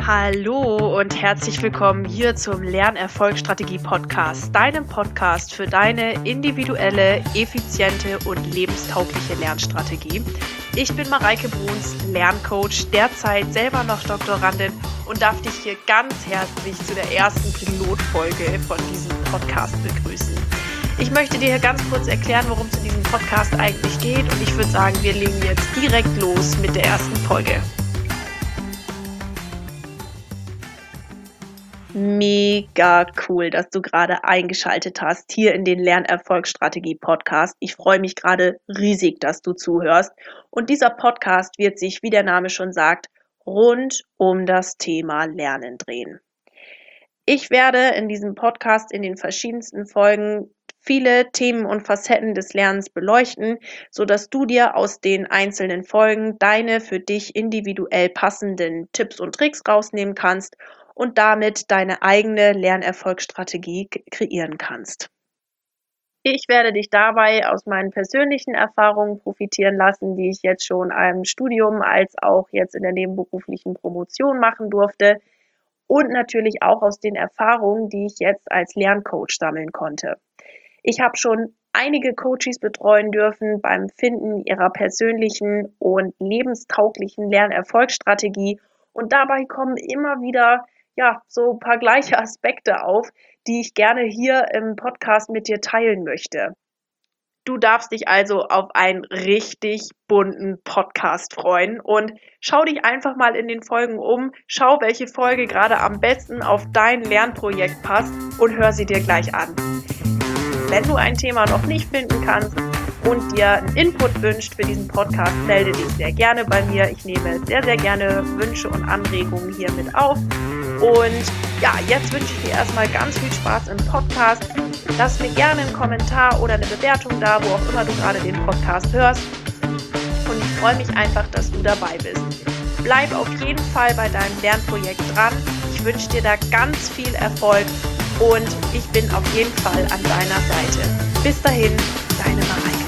Hallo und herzlich willkommen hier zum Lernerfolgsstrategie-Podcast, deinem Podcast für deine individuelle, effiziente und lebenstaugliche Lernstrategie. Ich bin Mareike Bruns, Lerncoach, derzeit selber noch Doktorandin und darf dich hier ganz herzlich zu der ersten Pilotfolge von diesem Podcast begrüßen. Ich möchte dir hier ganz kurz erklären, worum es in diesem Podcast eigentlich geht und ich würde sagen, wir legen jetzt direkt los mit der ersten Folge. Mega cool, dass du gerade eingeschaltet hast hier in den Lernerfolgsstrategie-Podcast. Ich freue mich gerade riesig, dass du zuhörst. Und dieser Podcast wird sich, wie der Name schon sagt, rund um das Thema Lernen drehen. Ich werde in diesem Podcast in den verschiedensten Folgen viele Themen und Facetten des Lernens beleuchten, sodass du dir aus den einzelnen Folgen deine für dich individuell passenden Tipps und Tricks rausnehmen kannst und damit deine eigene Lernerfolgsstrategie kreieren kannst. Ich werde dich dabei aus meinen persönlichen Erfahrungen profitieren lassen, die ich jetzt schon im Studium als auch jetzt in der nebenberuflichen Promotion machen durfte und natürlich auch aus den Erfahrungen, die ich jetzt als Lerncoach sammeln konnte. Ich habe schon einige Coaches betreuen dürfen beim Finden ihrer persönlichen und lebenstauglichen Lernerfolgsstrategie und dabei kommen immer wieder so ein paar gleiche Aspekte auf, die ich gerne hier im Podcast mit dir teilen möchte. Du darfst dich also auf einen richtig bunten Podcast freuen und schau dich einfach mal in den Folgen um, schau, welche Folge gerade am besten auf dein Lernprojekt passt und hör sie dir gleich an. Wenn du ein Thema noch nicht finden kannst und dir einen Input wünscht für diesen Podcast, melde dich sehr gerne bei mir. Ich nehme sehr, sehr gerne Wünsche und Anregungen hier mit auf. Und ja, jetzt wünsche ich dir erstmal ganz viel Spaß im Podcast. Lass mir gerne einen Kommentar oder eine Bewertung da, wo auch immer du gerade den Podcast hörst. Und ich freue mich einfach, dass du dabei bist. Bleib auf jeden Fall bei deinem Lernprojekt dran. Ich wünsche dir da ganz viel Erfolg und ich bin auf jeden Fall an deiner Seite. Bis dahin, deine Mareike.